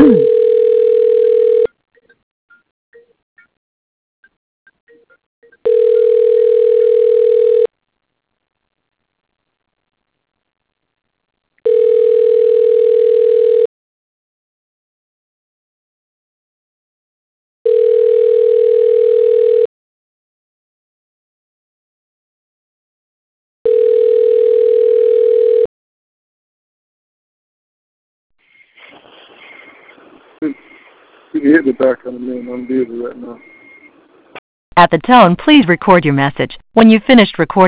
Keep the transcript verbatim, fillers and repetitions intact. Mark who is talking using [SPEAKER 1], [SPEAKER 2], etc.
[SPEAKER 1] You can hit me back in a minute. I'm busy right now.
[SPEAKER 2] At the tone, please record your message. When you've finished recording,